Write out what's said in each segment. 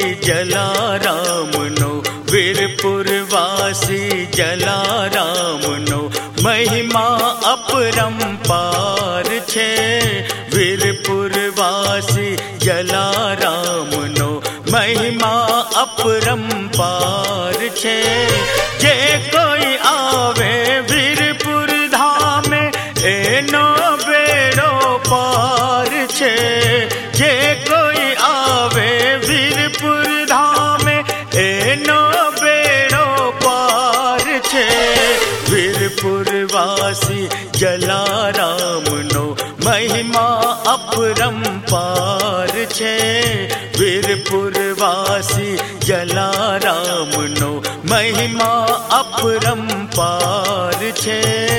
Jalaram no, Virpur वासी Jalaram no, महिमा अपरंपार छे। वीरपुर वासी जलाराम नो, महिमा अपरंपार छे। जे कोई आवे वीरपुर धाम एनो बेड़ो पार छे। जे कोई आवे वीरपुर धाम एनो बेड़ो पार छे। वीरपुर वासी जलाराम नो, महिमा अपरंपार छे। वीरपुर वासी जलाराम नो, महिमा अपरंपार छे।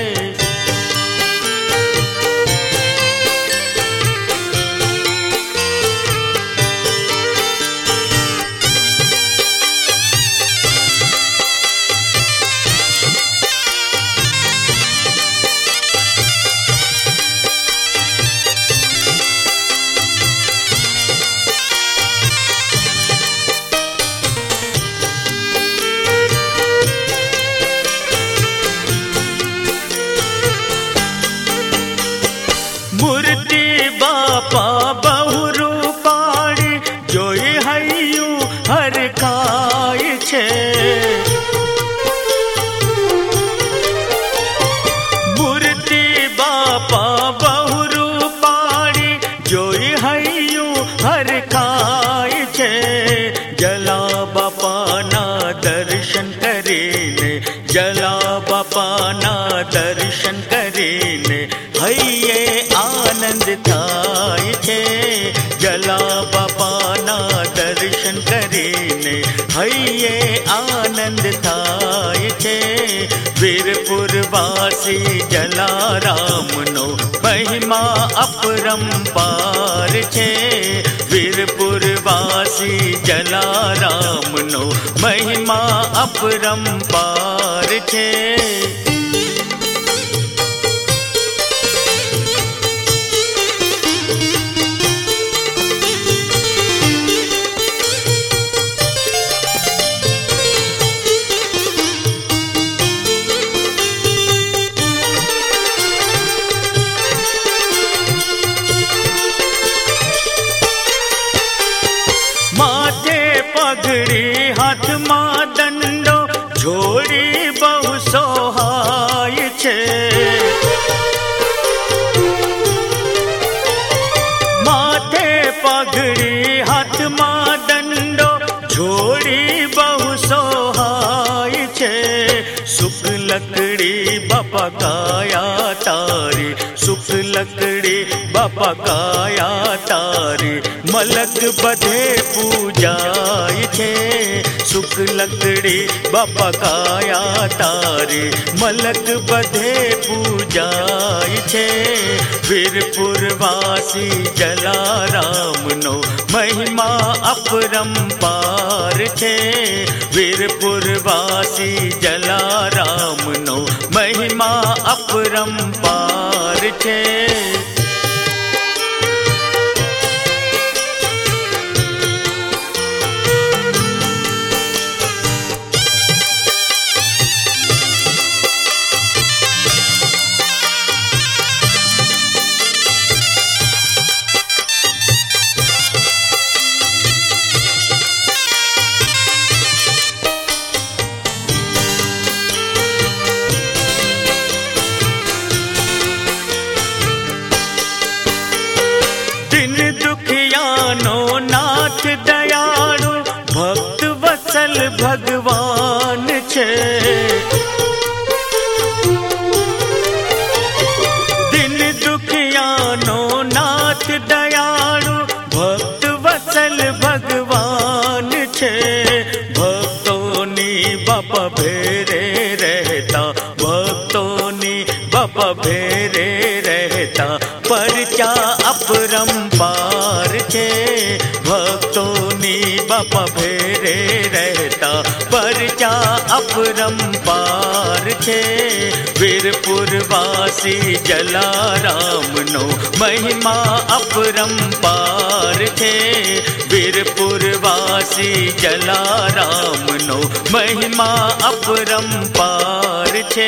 मूर्ति बापा बहुरूपाणी, जोई हयू हर काय छे। मूर्ति बापा बहुरूपाणी, जोई हयू हर काय छे। जला बापा ना दर्शन करीने, जला बापा ना दर्शन करीने, हइये आनंद थाय छे। जला बापाना दर्शन करीने, हइये आनंद थाय छे। वीरपुर वासी जलाराम नो, महिमा अपरंपार छे। वीरपुर वासी जलाराम नो, महिमा अपरंपार छे। माथे पगड़ी हाथ मां दंडो, झोड़ी बहु सोहाय छे। माथे पगड़ी हाथ मां दंडो, झोड़ी बहु सोहाय छे। सुख लकड़ी बापा काया तारी, सुख लकड़ी बापा काया तारी, मलक बधे पूजाय छे। सुख लकड़ी बापा काया तारी, मलक बधे पूजाय छे। वीरपुर वासी जलाराम नो, महिमा अपरंपार छे। वीरपुर वासी जलाराम नो, महिमा अपरंपार छे। दिन दुखियानो नाथ दयालु, भक्त वत्सल भगवान छे। दिन दुखियानो नाथ दयालु, भक्त वत्सल भगवान छे। भक्तोनी बापा भेरे रहता, भक्तोनी बापा भेरे रहता, परचा अपरंपार छे। भक्तोनी बापा भेरे रहता, परचा अपरंपार छे। वीरपुरवासी जलारामनो महिमा अपरंपार छे। वीरपुरवासी जलारामनो महिमा अपरंपार छे।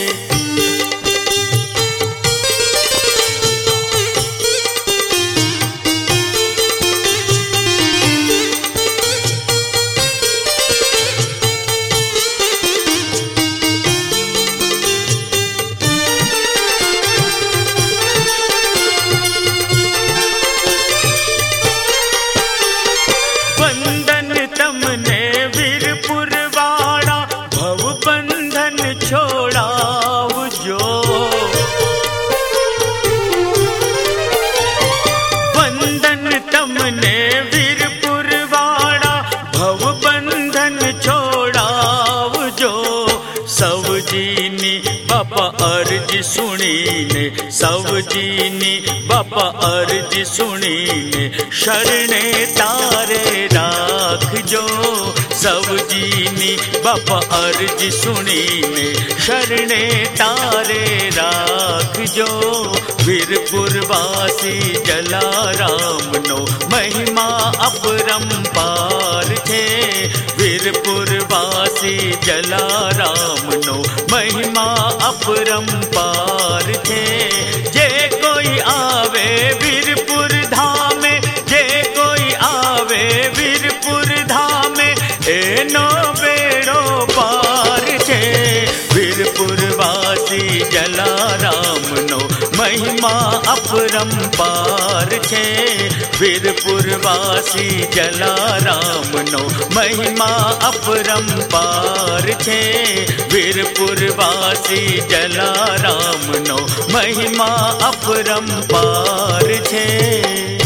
बापा अर्जी सुनीने सवजीनी बापा अर्जी सुनीने शरणे तारे राखजो। सवजीनी बापा अर्जी सुनीने शरणे तारे राखजो। वीरपुरवासी जलारामनो महिमा अपरंपार छे। वीरपुरवासी जलारामनो महिमा अपरंपार छे। जे कोई आवे वीरपुर धामे, जे कोई आवे वीरपुर धामे, एनो बेड़ो पार छे। वीरपुरवासी जलारामनो महिमा अपरंपार छे। वीरपुरवासी जलारामनो महिमा अपरंपार छे। वीरपुरवासी जलारामनो महिमा अपरंपार छे।